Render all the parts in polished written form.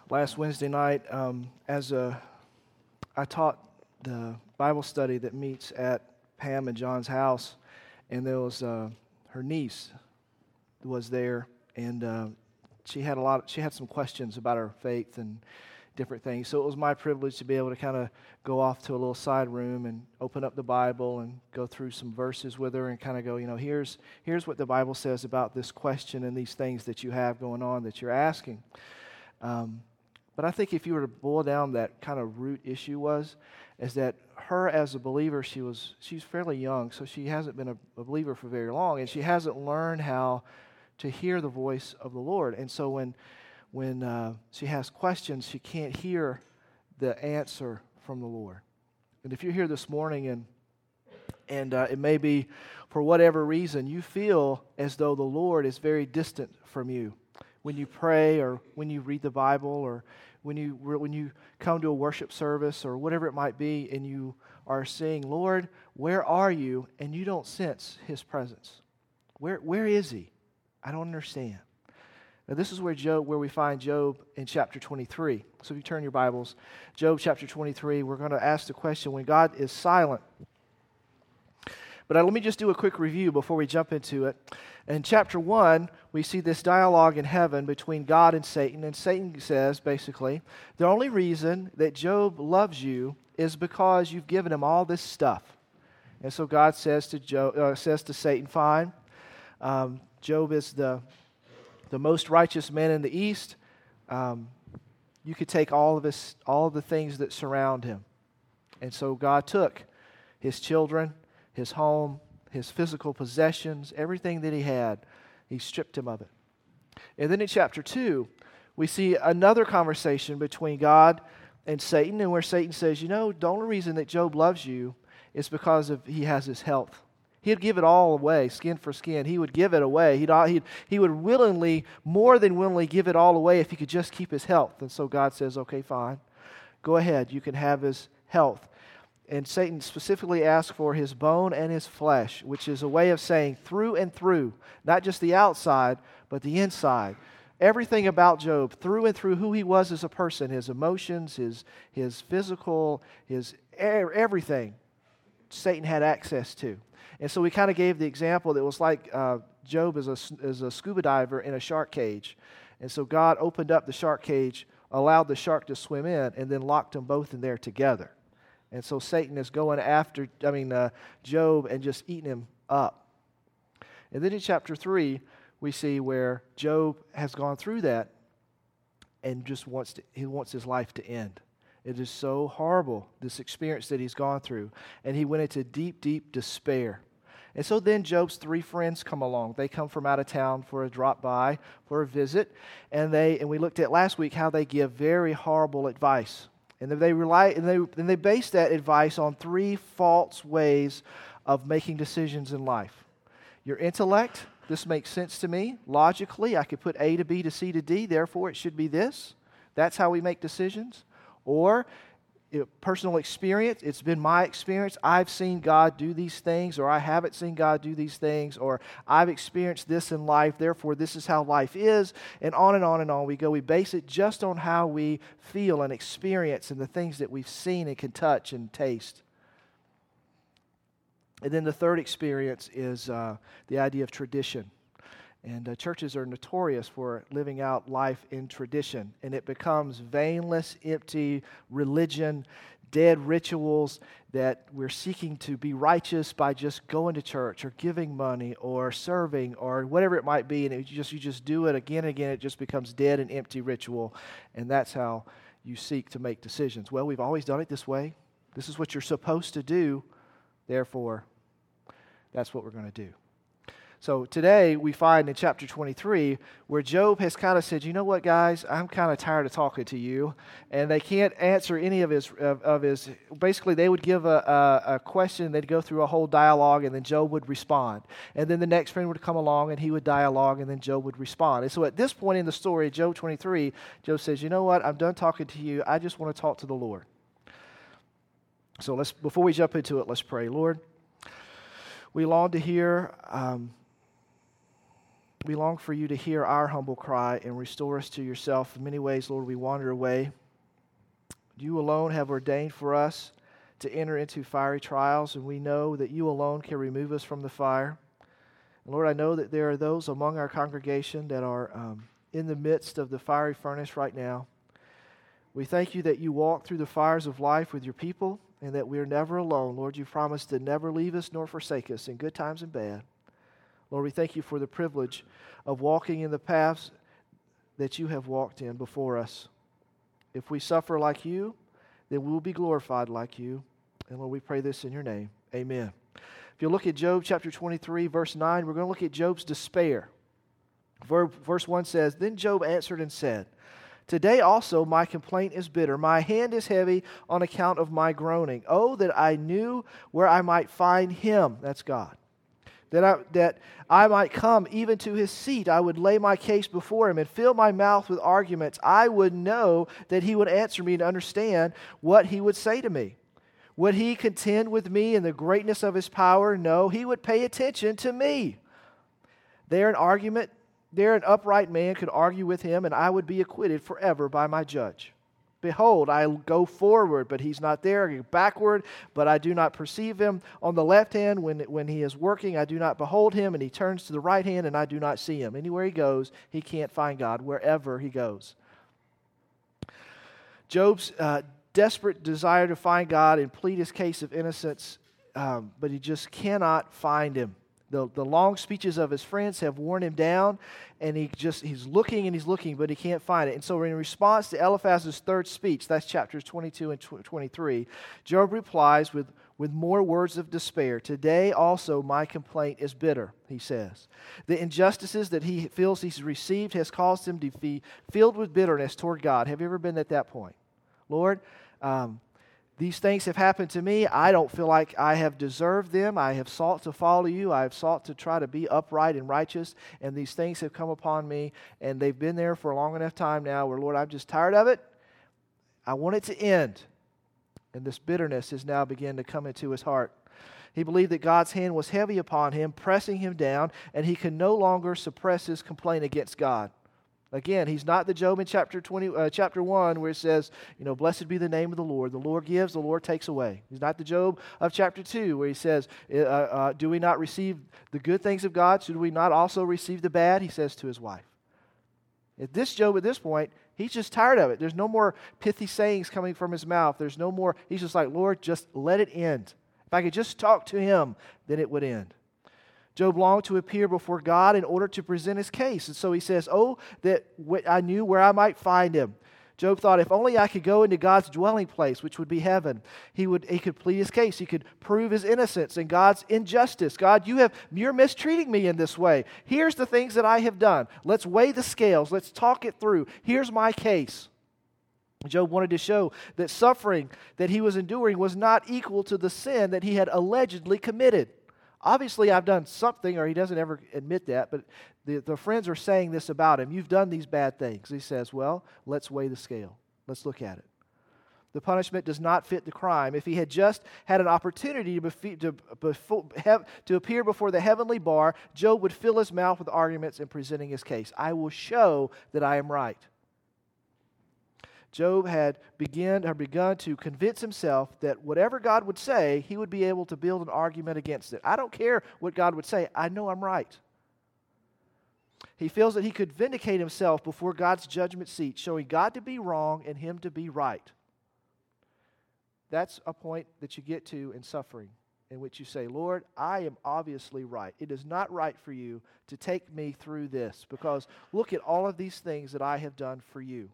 last Wednesday night, I taught the Bible study that meets at Pam and John's house, and there was her niece was there, and she had some questions about her faith and different things. So it was my privilege to be able to kind of go off to a little side room and open up the Bible and go through some verses with her and kind of go, here's what the Bible says about this question and these things that you have going on that you're asking. But I think if you were to boil down that kind of root issue is that her as a believer, she's fairly young, so she hasn't been a believer for very long, and she hasn't learned how to hear the voice of the Lord. And so when she has questions, she can't hear the answer from the Lord. And if you're here this morning and it may be for whatever reason, you feel as though the Lord is very distant from you when you pray or when you read the Bible or when you come to a worship service or whatever it might be, and you are saying, Lord, where are you? And you don't sense His presence. Where is He? I don't understand. Now, this is where we find Job in chapter 23. So if you turn your Bibles, Job chapter 23, we're going to ask the question, when God is silent. But let me just do a quick review before we jump into it. In chapter 1, we see this dialogue in heaven between God and Satan says, basically, the only reason that Job loves you is because you've given him all this stuff. And so God says to Satan, fine, Job is the most righteous man in the East. You could take all of the things that surround him. And so God took his children, his home, his physical possessions, everything that he had, he stripped him of it. And then in chapter 2, we see another conversation between God and Satan, and where Satan says, the only reason that Job loves you is because he has his health. He'd give it all away, skin for skin. He would give it away. He would more than willingly give it all away if he could just keep his health. And so God says, okay, fine. Go ahead. You can have his health. And Satan specifically asks for his bone and his flesh, which is a way of saying through and through, not just the outside, but the inside. Everything about Job, through and through who he was as a person, his emotions, his physical, his everything, Satan had access to. And so we kind of gave the example that was like Job is a scuba diver in a shark cage. And so God opened up the shark cage, allowed the shark to swim in, and then locked them both in there together. And so Satan is going after Job and just eating him up. And then in chapter 3, we see where Job has gone through that and just wants his life to end. It is so horrible, this experience that he's gone through. And he went into deep, deep despair. And so then Job's 3 friends come along. They come from out of town for a drop by, for a visit. And we looked at last week how they give very horrible advice. And they base that advice on 3 false ways of making decisions in life. Your intellect, this makes sense to me. Logically, I could put A to B to C to D, therefore it should be this. That's how we make decisions. Or personal experience, it's been my experience. I've seen God do these things, or I haven't seen God do these things, or I've experienced this in life, therefore this is how life is, and on and on and on we go. We base it just on how we feel and experience and the things that we've seen and can touch and taste. And then the third experience is the idea of tradition. And churches are notorious for living out life in tradition. And it becomes vainless, empty religion, dead rituals that we're seeking to be righteous by just going to church or giving money or serving or whatever it might be. And you just do it again and again. It just becomes dead and empty ritual. And that's how you seek to make decisions. Well, we've always done it this way. This is what you're supposed to do. Therefore, that's what we're going to do. So today we find in chapter 23 where Job has kind of said, you know what, guys, I'm kind of tired of talking to you. And they can't answer any of his, basically they would give a question, they'd go through a whole dialogue, and then Job would respond. And then the next friend would come along and he would dialogue, and then Job would respond. And so at this point in the story, Job 23, Job says, you know what, I'm done talking to you. I just want to talk to the Lord. So before we jump into it, let's pray. Lord, we long to hear We long for you to hear our humble cry and restore us to yourself. In many ways, Lord, we wander away. You alone have ordained for us to enter into fiery trials, and we know that you alone can remove us from the fire. And Lord, I know that there are those among our congregation that are in the midst of the fiery furnace right now. We thank you that you walk through the fires of life with your people and that we are never alone. Lord, you promised to never leave us nor forsake us in good times and bad. Lord, we thank you for the privilege of walking in the paths that you have walked in before us. If we suffer like you, then we will be glorified like you. And Lord, we pray this in your name. Amen. If you look at Job chapter 23, verse 9, we're going to look at Job's despair. Verse 1 says, Then Job answered and said, Today also my complaint is bitter. My hand is heavy on account of my groaning. Oh, that I knew where I might find him. That's God. That I might come even to his seat. I would lay my case before him and fill my mouth with arguments. I would know that he would answer me and understand what he would say to me. Would he contend with me in the greatness of his power? No, he would pay attention to me. There an upright man could argue with him, and I would be acquitted forever by my judge. Behold, I go forward, but he's not there. I go backward, but I do not perceive him. On the left hand, when he is working, I do not behold him, and he turns to the right hand, and I do not see him. Anywhere he goes, he can't find God, wherever he goes. Job's desperate desire to find God and plead his case of innocence, but he just cannot find him. The long speeches of his friends have worn him down, and he's looking and he's looking, but he can't find it. And so in response to Eliphaz's third speech, that's chapters 22 and 23, Job replies with more words of despair. Today also my complaint is bitter, he says. The injustices that he feels he's received has caused him to be filled with bitterness toward God. Have you ever been at that point? Lord, these things have happened to me. I don't feel like I have deserved them. I have sought to follow you. I have sought to try to be upright and righteous, and these things have come upon me, and they've been there for a long enough time now where, Lord, I'm just tired of it. I want it to end. And this bitterness has now begun to come into his heart. He believed that God's hand was heavy upon him, pressing him down, and he can no longer suppress his complaint against God. Again, he's not the Job in chapter 1 where it says, blessed be the name of the Lord. The Lord gives, the Lord takes away. He's not the Job of chapter 2 where he says, do we not receive the good things of God? Should we not also receive the bad? He says to his wife. This Job at this point, he's just tired of it. There's no more pithy sayings coming from his mouth. There's no more, he's just like, Lord, just let it end. If I could just talk to him, then it would end. Job longed to appear before God in order to present his case. And so he says, oh, that I knew where I might find him. Job thought, if only I could go into God's dwelling place, which would be heaven, he could plead his case. He could prove his innocence and God's injustice. God, you're mistreating me in this way. Here's the things that I have done. Let's weigh the scales. Let's talk it through. Here's my case. Job wanted to show that suffering that he was enduring was not equal to the sin that he had allegedly committed. Obviously, I've done something, or he doesn't ever admit that, but the friends are saying this about him. You've done these bad things. He says, well, let's weigh the scale. Let's look at it. The punishment does not fit the crime. If he had just had an opportunity to appear before the heavenly bar, Job would fill his mouth with arguments and presenting his case. I will show that I am right. Job had begun to convince himself that whatever God would say, he would be able to build an argument against it. I don't care what God would say. I know I'm right. He feels that he could vindicate himself before God's judgment seat, showing God to be wrong and him to be right. That's a point that you get to in suffering, in which you say, Lord, I am obviously right. It is not right for you to take me through this, because look at all of these things that I have done for you.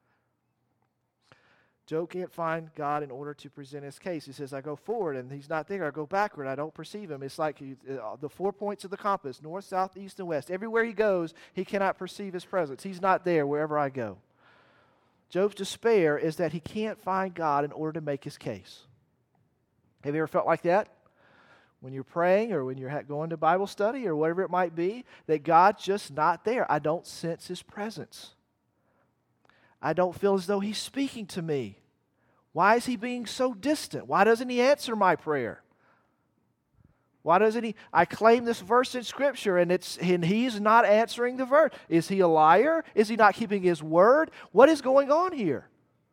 Job can't find God in order to present his case. He says, I go forward and he's not there. I go backward. I don't perceive him. It's like the 4 points of the compass, north, south, east, and west. Everywhere he goes, he cannot perceive his presence. He's not there wherever I go. Job's despair is that he can't find God in order to make his case. Have you ever felt like that? When you're praying or when you're going to Bible study or whatever it might be, that God's just not there. I don't sense his presence. I don't feel as though he's speaking to me. Why is he being so distant? Why doesn't he answer my prayer? Why doesn't he? I claim this verse in Scripture, and he's not answering the verse. Is he a liar? Is he not keeping his word? What is going on here?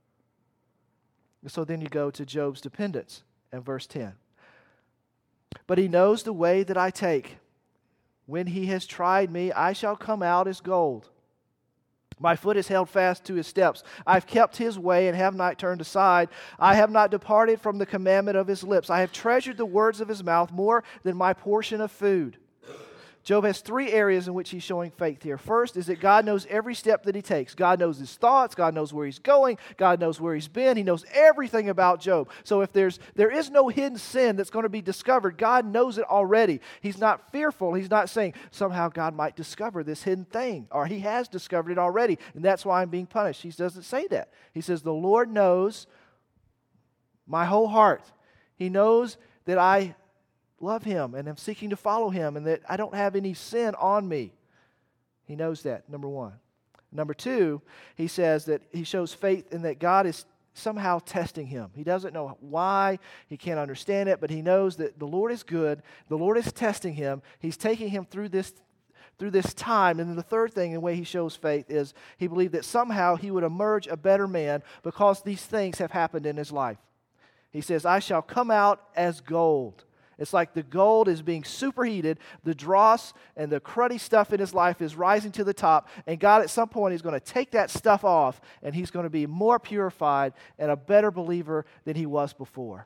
So then you go to Job's dependence in verse 10. But he knows the way that I take. When he has tried me, I shall come out as gold. My foot is held fast to his steps. I've kept his way and have not turned aside. I have not departed from the commandment of his lips. I have treasured the words of his mouth more than my portion of food. Job has three areas in which he's showing faith here. First is that God knows every step that he takes. God knows his thoughts. God knows where he's going. God knows where he's been. He knows everything about Job. So if there is no hidden sin that's going to be discovered, God knows it already. He's not fearful. He's not saying somehow God might discover this hidden thing, or he has discovered it already, and that's why I'm being punished. He doesn't say that. He says, the Lord knows my whole heart. He knows that I love him and am seeking to follow him and that I don't have any sin on me. He knows that, number one. Number two, he says that he shows faith in that God is somehow testing him. He doesn't know why, he can't understand it, but he knows that the Lord is good, the Lord is testing him, he's taking him through this time. And then the third thing in the way he shows faith is he believed that somehow he would emerge a better man because these things have happened in his life. He says, I shall come out as gold. It's like the gold is being superheated, the dross and the cruddy stuff in his life is rising to the top, and God at some point is going to take that stuff off, and he's going to be more purified and a better believer than he was before.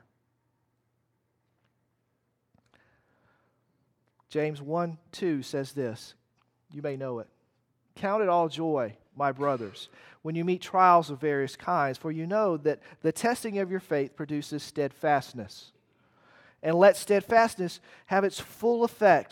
James 1:2 says this. You may know it. Count it all joy, my brothers, when you meet trials of various kinds, for you know that the testing of your faith produces steadfastness. And let steadfastness have its full effect,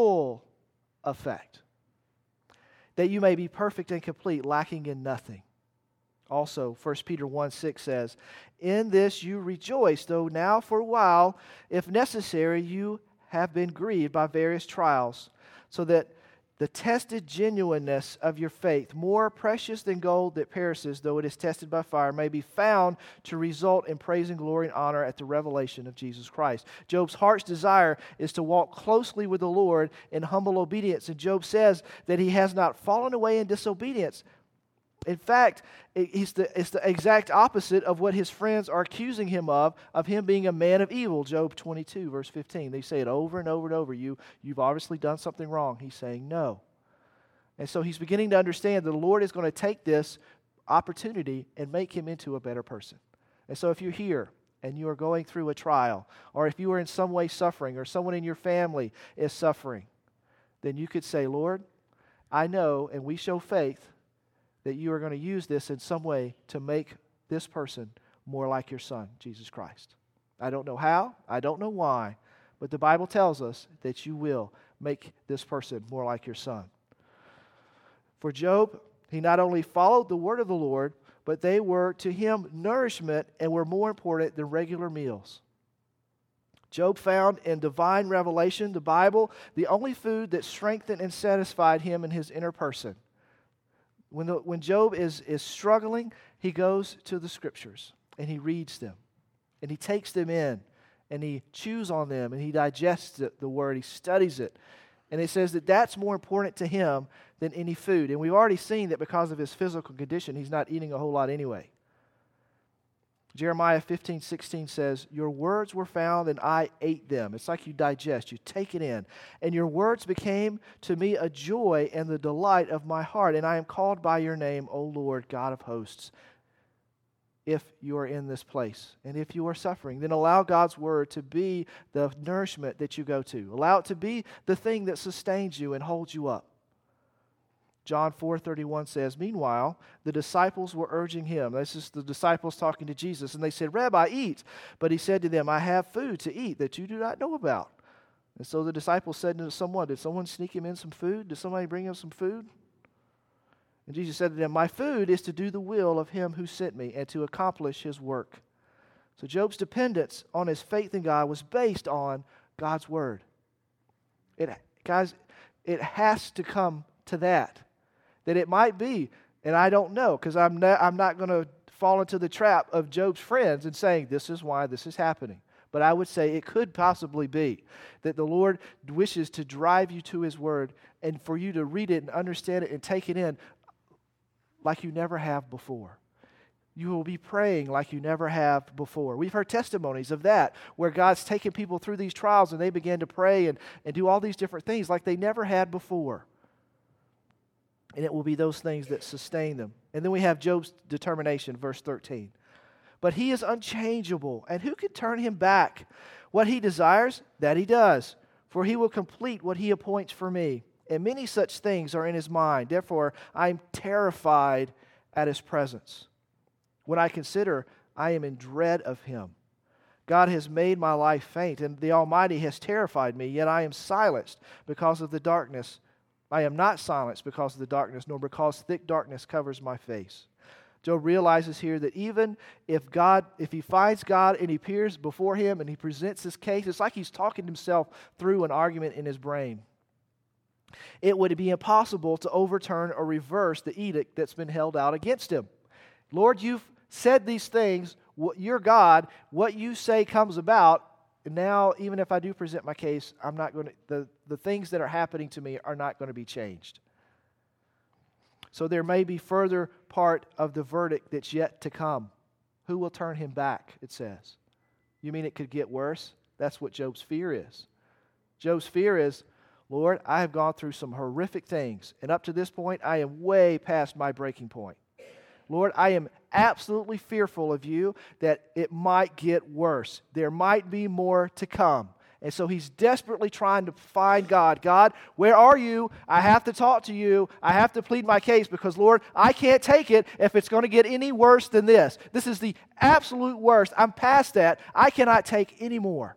that you may be perfect and complete, lacking in nothing. Also, 1 Peter 1:6 says, in this you rejoice, though now for a while, if necessary, you have been grieved by various trials, so that the tested genuineness of your faith, more precious than gold that perishes, though it is tested by fire, may be found to result in praise and glory and honor at the revelation of Jesus Christ. Job's heart's desire is to walk closely with the Lord in humble obedience. And Job says that he has not fallen away in disobedience. In fact, it's the exact opposite of what his friends are accusing him of him being a man of evil. Job 22, verse 15. They say it over and over and over. You've obviously done something wrong. He's saying no. And so he's beginning to understand that the Lord is going to take this opportunity and make him into a better person. And so if you're here and you are going through a trial, or if you are in some way suffering, or someone in your family is suffering, then you could say, Lord, I know, and we show faith, that you are going to use this in some way to make this person more like your Son, Jesus Christ. I don't know how, I don't know why, but the Bible tells us that you will make this person more like your Son. For Job, he not only followed the word of the Lord, but they were to him nourishment and were more important than regular meals. Job found in divine revelation, the Bible, the only food that strengthened and satisfied him in his inner person. When Job is struggling, he goes to the Scriptures and he reads them and he takes them in and he chews on them and he digests the Word, he studies it. And it says that that's more important to him than any food. And we've already seen that because of his physical condition, he's not eating a whole lot anyway. Jeremiah 15:16 says, your words were found and I ate them. It's like you digest, you take it in. And your words became to me a joy and the delight of my heart. And I am called by your name, O Lord, God of hosts. If you are in this place and if you are suffering, then allow God's word to be the nourishment that you go to. Allow it to be the thing that sustains you and holds you up. John 4:31 says, meanwhile, the disciples were urging him. This is the disciples talking to Jesus. And they said, Rabbi, eat. But he said to them, I have food to eat that you do not know about. And so the disciples said to someone, did someone sneak him in some food? Did somebody bring him some food? And Jesus said to them, my food is to do the will of him who sent me and to accomplish his work. So Job's dependence on his faith in God was based on God's word. Guys, it has to come to that. That it might be, and I don't know, because I'm not going to fall into the trap of Job's friends and saying, this is why this is happening. But I would say it could possibly be that the Lord wishes to drive you to His Word and for you to read it and understand it and take it in like you never have before. You will be praying like you never have before. We've heard testimonies of that, where God's taken people through these trials and they began to pray and do all these different things like they never had before. And it will be those things that sustain them. And then we have Job's determination, verse 13. But he is unchangeable, and who can turn him back? What he desires, that he does, for he will complete what he appoints for me. And many such things are in his mind. Therefore, I am terrified at his presence. When I consider, I am in dread of him. God has made my life faint, and the Almighty has terrified me, yet I am silenced because of the darkness. I am not silenced because of the darkness, nor because thick darkness covers my face. Job realizes here that even if he finds God and he appears before him and he presents his case, it's like he's talking himself through an argument in his brain. It would be impossible to overturn or reverse the edict that's been held out against him. Lord, you've said these things, you're God, what you say comes about, and now even if I do present my case, I'm not going to, the things that are happening to me are not going to be changed. So there may be further part of the verdict that's yet to come. Who will turn him back, it says. You mean it could get worse? That's what Job's fear is. Job's fear is, Lord, I have gone through some horrific things, and up to this point, I am way past my breaking point. Lord, I am absolutely fearful of you that it might get worse. There might be more to come. And so he's desperately trying to find God. God, where are you? I have to talk to you. I have to plead my case because, Lord, I can't take it if it's going to get any worse than this. This is the absolute worst. I'm past that. I cannot take any more.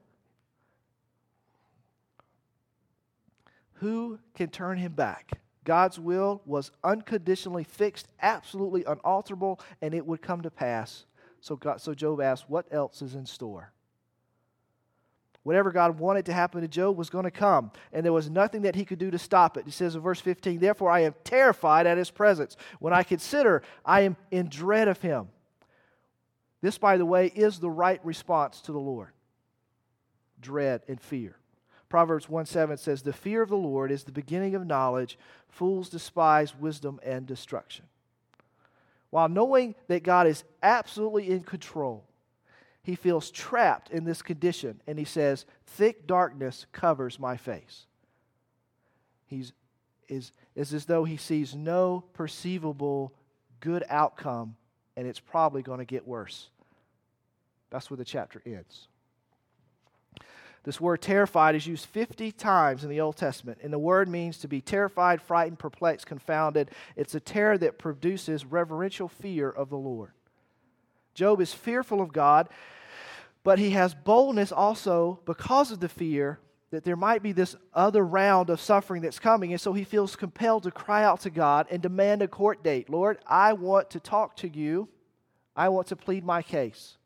Who can turn him back? God's will was unconditionally fixed, absolutely unalterable, and it would come to pass. So Job asked, what else is in store? Whatever God wanted to happen to Job was going to come, and there was nothing that he could do to stop it. He says in verse 15, therefore I am terrified at his presence. When I consider, I am in dread of him. This, by the way, is the right response to the Lord. Dread and fear. Proverbs 1:7 says, the fear of the Lord is the beginning of knowledge. Fools despise wisdom and destruction. While knowing that God is absolutely in control, he feels trapped in this condition, and he says, thick darkness covers my face. It's as though he sees no perceivable good outcome, and it's probably going to get worse. That's where the chapter ends. This word terrified is used 50 times in the Old Testament, and the word means to be terrified, frightened, perplexed, confounded. It's a terror that produces reverential fear of the Lord. Job is fearful of God, but he has boldness also because of the fear that there might be this other round of suffering that's coming, and so he feels compelled to cry out to God and demand a court date. Lord, I want to talk to you. I want to plead my case.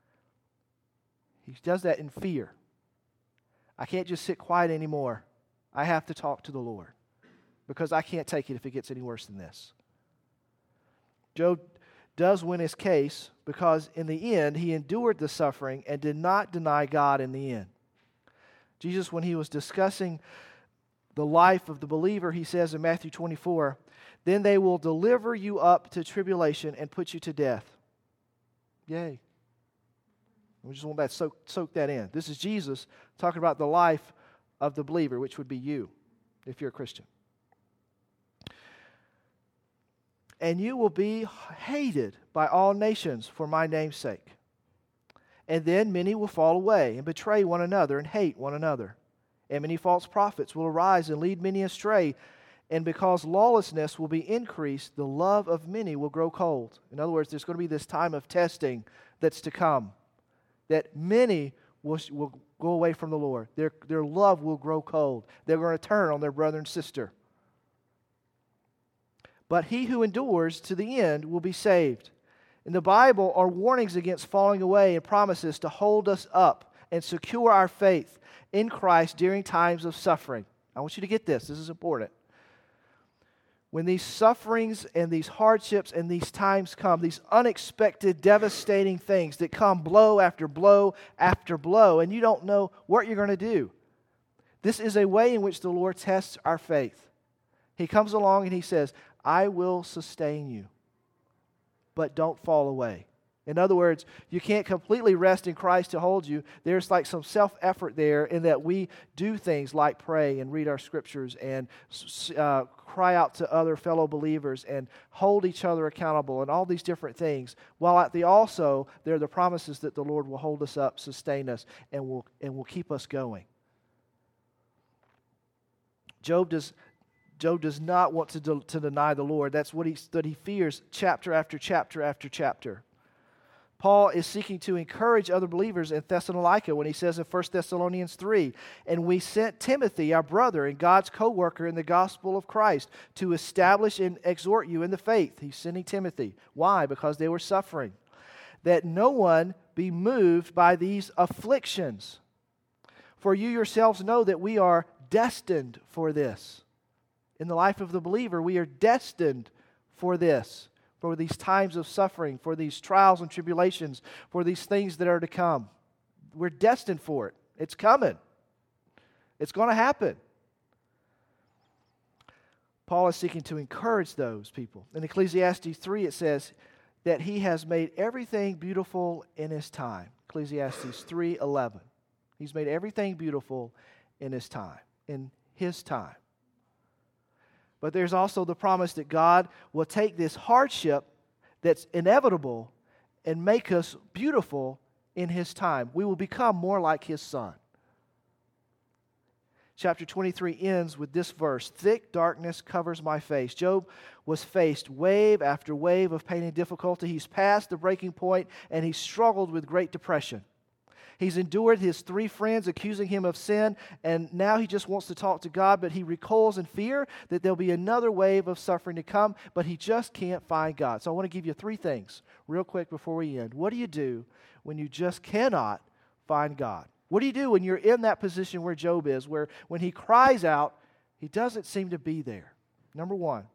He does that in fear. I can't just sit quiet anymore. I have to talk to the Lord because I can't take it if it gets any worse than this. Job does win his case because in the end he endured the suffering and did not deny God in the end. Jesus, when he was discussing the life of the believer, he says in Matthew 24, then they will deliver you up to tribulation and put you to death. Yay. We just want that soak that in. This is Jesus talking about the life of the believer, which would be you, if you're a Christian. And you will be hated by all nations for my name's sake. And then many will fall away and betray one another and hate one another. And many false prophets will arise and lead many astray. And because lawlessness will be increased, the love of many will grow cold. In other words, there's going to be this time of testing that's to come. That many will go away from the Lord. Their love will grow cold. They're going to turn on their brother and sister. But he who endures to the end will be saved. In the Bible are warnings against falling away and promises to hold us up and secure our faith in Christ during times of suffering. I want you to get this. This is important. when these sufferings and these hardships and these times come, these unexpected, devastating things that come blow after blow after blow, and you don't know what you're going to do, this is a way in which the Lord tests our faith. He comes along and He says, I will sustain you, but don't fall away. In other words, you can't completely rest in Christ to hold you. There's like some self-effort there in that we do things like pray and read our scriptures and cry out to other fellow believers and hold each other accountable and all these different things. While at the also, there are the promises that the Lord will hold us up, sustain us, and will keep us going. Job does not want to deny the Lord. That's what he fears chapter after chapter after chapter. Paul is seeking to encourage other believers in Thessalonica when he says in 1 Thessalonians 3, and we sent Timothy, our brother and God's co-worker in the gospel of Christ, to establish and exhort you in the faith. He's sending Timothy. Why? Because they were suffering. That no one be moved by these afflictions. For you yourselves know that we are destined for this. In the life of the believer, we are destined for this. For these times of suffering, for these trials and tribulations, for these things that are to come. We're destined for it. It's coming. It's going to happen. Paul is seeking to encourage those people. In Ecclesiastes 3, it says that he has made everything beautiful in his time. Ecclesiastes 3:11. He's made everything beautiful in his time. In his time. But there's also the promise that God will take this hardship that's inevitable and make us beautiful in His time. We will become more like His Son. Chapter 23 ends with this verse, thick darkness covers my face. Job was faced wave after wave of pain and difficulty. He's past the breaking point and he struggled with great depression. He's endured his 3 friends accusing him of sin, and now he just wants to talk to God, but he recoils in fear that there'll be another wave of suffering to come, but he just can't find God. So I want to give you 3 things real quick before we end. What do you do when you just cannot find God? What do you do when you're in that position where Job is, where when he cries out, he doesn't seem to be there? Number 1,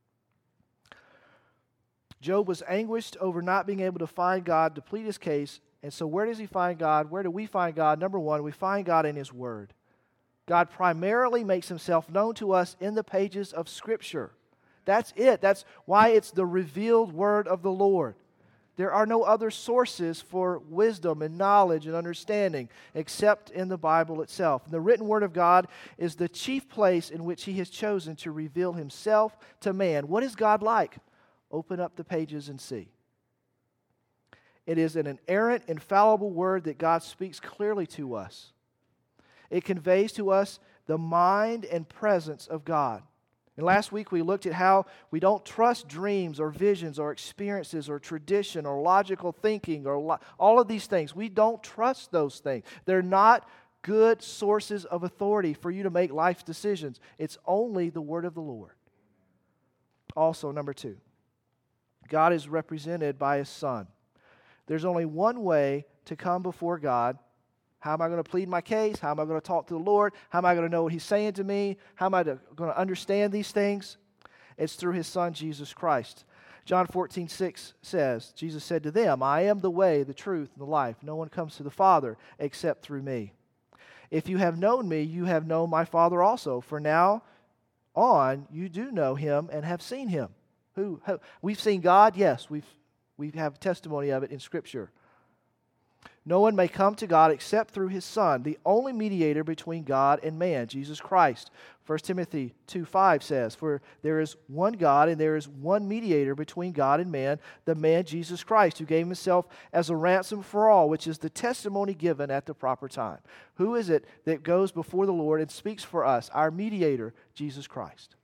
Job was anguished over not being able to find God to plead his case. And so where does he find God? Where do we find God? Number 1, we find God in His Word. God primarily makes Himself known to us in the pages of Scripture. That's it. That's why it's the revealed Word of the Lord. There are no other sources for wisdom and knowledge and understanding except in the Bible itself. And the written Word of God is the chief place in which He has chosen to reveal Himself to man. What is God like? Open up the pages and see. It is an inerrant, infallible word that God speaks clearly to us. It conveys to us the mind and presence of God. And last week we looked at how we don't trust dreams or visions or experiences or tradition or logical thinking or all of these things. We don't trust those things. They're not good sources of authority for you to make life decisions. It's only the word of the Lord. Also, number 2, God is represented by His Son. There's only one way to come before God. How am I going to plead my case? How am I going to talk to the Lord? How am I going to know what He's saying to me? How am I going to understand these things? It's through His Son, Jesus Christ. John 14:6 says, Jesus said to them, I am the way, the truth, and the life. No one comes to the Father except through me. If you have known me, you have known my Father also. For now on, you do know Him and have seen Him. We've seen God? Yes, we have testimony of it in Scripture. No one may come to God except through His Son, the only mediator between God and man, Jesus Christ. 1 Timothy 2:5 says, For there is one God and there is one mediator between God and man, the man Jesus Christ, who gave Himself as a ransom for all, which is the testimony given at the proper time. Who is it that goes before the Lord and speaks for us? Our mediator, Jesus Christ.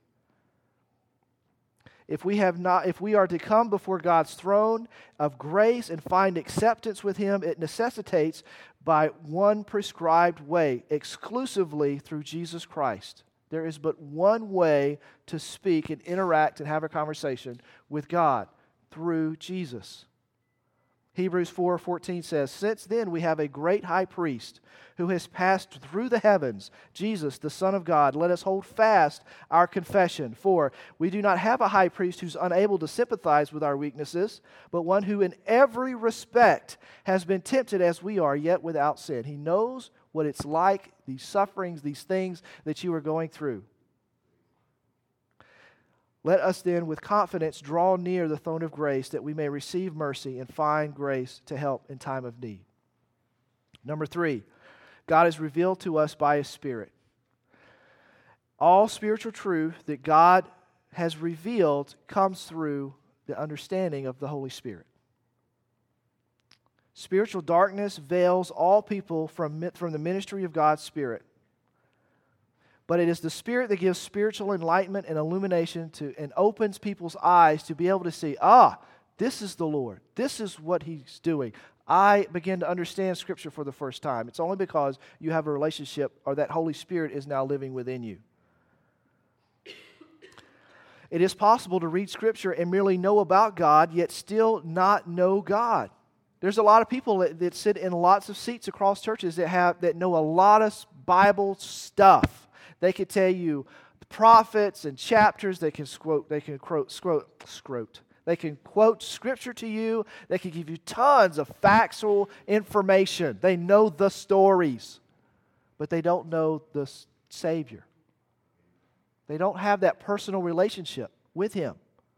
If we are to come before God's throne of grace and find acceptance with Him, it necessitates by one prescribed way, exclusively through Jesus Christ. There is but one way to speak and interact and have a conversation with God, through Jesus. Hebrews 4:14 says, "Since then we have a great high priest who has passed through the heavens, Jesus, the Son of God. Let us hold fast our confession. For we do not have a high priest who's unable to sympathize with our weaknesses, but one who in every respect has been tempted as we are, yet without sin." He knows what it's like, these sufferings, these things that you are going through. Let us then with confidence draw near the throne of grace that we may receive mercy and find grace to help in time of need. Number 3, God is revealed to us by His Spirit. All spiritual truth that God has revealed comes through the understanding of the Holy Spirit. Spiritual darkness veils all people from the ministry of God's Spirit. But it is the Spirit that gives spiritual enlightenment and illumination and opens people's eyes to be able to see, this is the Lord. This is what He's doing. I begin to understand Scripture for the first time. It's only because you have a relationship, or that Holy Spirit is now living within you. It is possible to read Scripture and merely know about God, yet still not know God. There's a lot of people that sit in lots of seats across churches that know a lot of Bible stuff. They can tell you prophets and chapters. They can quote Scripture to you. They can give you tons of factual information. They know the stories, but they don't know the Savior. They don't have that personal relationship with Him.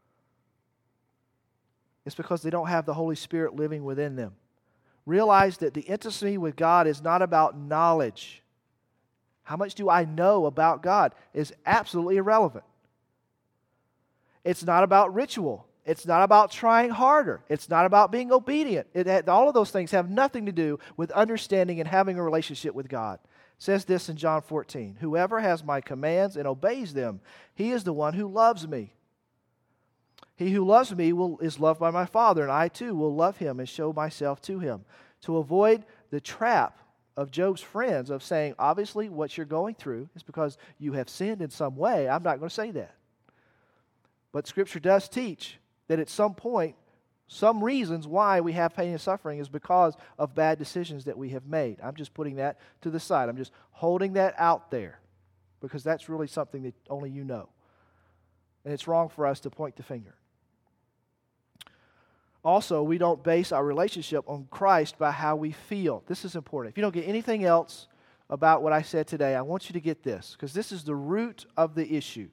It's because they don't have the Holy Spirit living within them. Realize that the intimacy with God is not about knowledge. How much do I know about God is absolutely irrelevant. It's not about ritual. It's not about trying harder. It's not about being obedient. All of those things have nothing to do with understanding and having a relationship with God. It says this in John 14, "Whoever has my commands and obeys them, he is the one who loves me. He who loves me is loved by my Father, and I too will love him and show myself to him." To avoid the trap of Job's friends of saying, obviously what you're going through is because you have sinned in some way, I'm not going to say that. But Scripture does teach that at some point, some reasons why we have pain and suffering is because of bad decisions that we have made. I'm just putting that to the side. I'm just holding that out there because that's really something that only you know. And it's wrong for us to point the finger. Also, we don't base our relationship on Christ by how we feel. This is important. If you don't get anything else about what I said today, I want you to get this, because this is the root of the issue.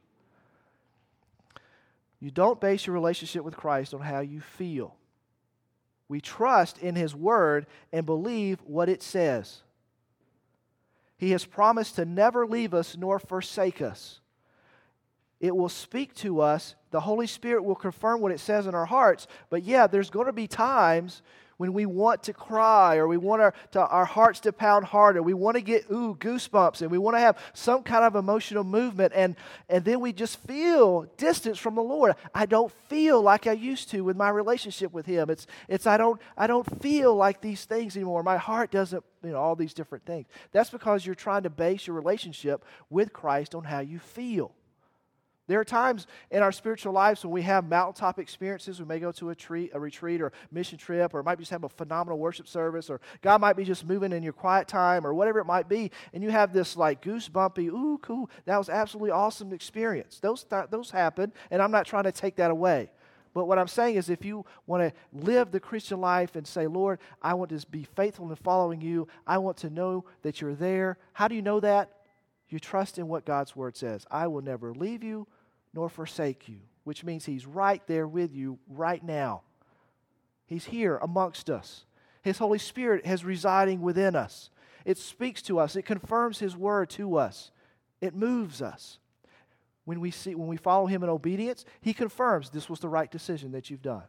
You don't base your relationship with Christ on how you feel. We trust in His Word and believe what it says. He has promised to never leave us nor forsake us. It will speak to us. The Holy Spirit will confirm what it says in our hearts. But yeah, there's going to be times when we want to cry, or we want our hearts to pound harder. We want to get goosebumps, and we want to have some kind of emotional movement, and then we just feel distance from the Lord. I don't feel like I used to with my relationship with Him. It's I don't feel like these things anymore. My heart doesn't, all these different things. That's because you're trying to base your relationship with Christ on how you feel. There are times in our spiritual lives when we have mountaintop experiences. We may go to a retreat or mission trip, or might just have a phenomenal worship service, or God might be just moving in your quiet time, or whatever it might be, and you have this like goosebumpy, cool, that was absolutely awesome experience. Those happen, and I'm not trying to take that away. But what I'm saying is, if you want to live the Christian life and say, Lord, I want to be faithful in following you, I want to know that you're there. How do you know that? You trust in what God's Word says. I will never leave you nor forsake you, which means He's right there with you right now. He's here amongst us. His Holy Spirit is residing within us. It speaks to us. It confirms His Word to us. It moves us. When we follow Him in obedience, He confirms this was the right decision that you've done.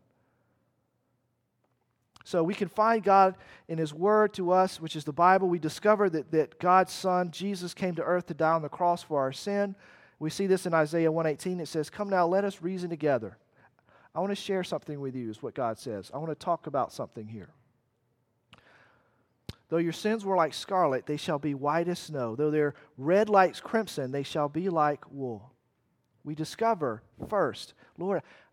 So we can find God in His Word to us, which is the Bible. We discover that God's Son, Jesus, came to earth to die on the cross for our sin. We see this in Isaiah 1:18. It says, "Come now, let us reason together." I want to share something with you, is what God says. I want to talk about something here. "Though your sins were like scarlet, they shall be white as snow. Though they're red like crimson, they shall be like wool." We discover first, Lord,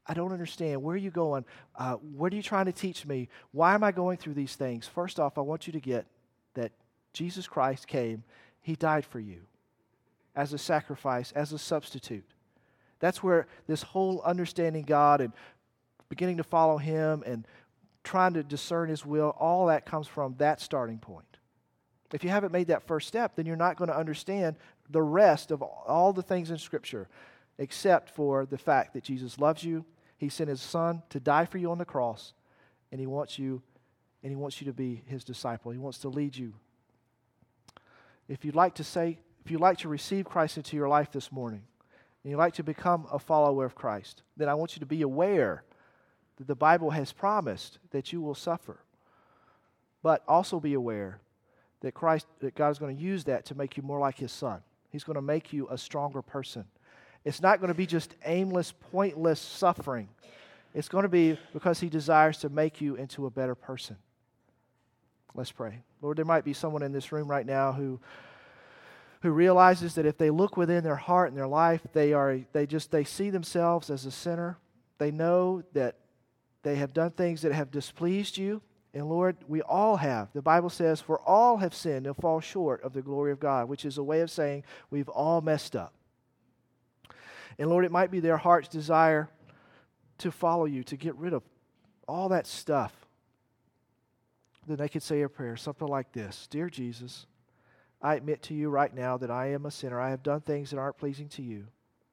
I don't understand. Where are you going? What are you trying to teach me? Why am I going through these things? First off, I want you to get that Jesus Christ came. He died for you as a sacrifice, as a substitute. That's where this whole understanding God and beginning to follow Him and trying to discern His will, all that comes from that starting point. If you haven't made that first step, then you're not going to understand the rest of all the things in Scripture, except for the fact that Jesus loves you. He sent His Son to die for you on the cross, and He wants you to be His disciple. He wants to lead you. If you'd like to receive Christ into your life this morning, and you'd like to become a follower of Christ, then I want you to be aware that the Bible has promised that you will suffer. But also be aware that God is going to use that to make you more like His Son. He's going to make you a stronger person. It's not going to be just aimless, pointless suffering. It's going to be because He desires to make you into a better person. Let's pray. Lord, there might be someone in this room right now who realizes that if they look within their heart and their life, they see themselves as a sinner. They know that they have done things that have displeased you. And Lord, we all have. The Bible says, for all have sinned and fall short of the glory of God, which is a way of saying we've all messed up. And Lord, it might be their heart's desire to follow you, to get rid of all that stuff. Then they could say a prayer, something like this: Dear Jesus, I admit to you right now that I am a sinner. I have done things that aren't pleasing to you.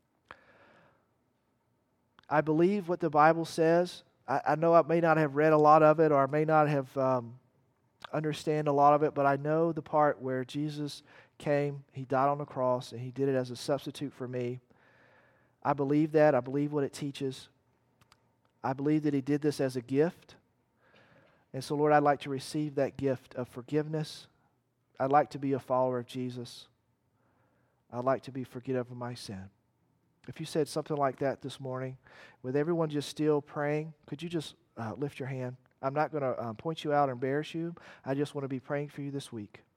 I believe what the Bible says. I know I may not have read a lot of it, or I may not have understand a lot of it, but I know the part where Jesus came, He died on the cross, and He did it as a substitute for me. I believe that. I believe what it teaches. I believe that He did this as a gift. And so, Lord, I'd like to receive that gift of forgiveness. I'd like to be a follower of Jesus. I'd like to be forgiven of my sin. If you said something like that this morning, with everyone just still praying, could you just lift your hand? I'm not going to point you out or embarrass you. I just want to be praying for you this week.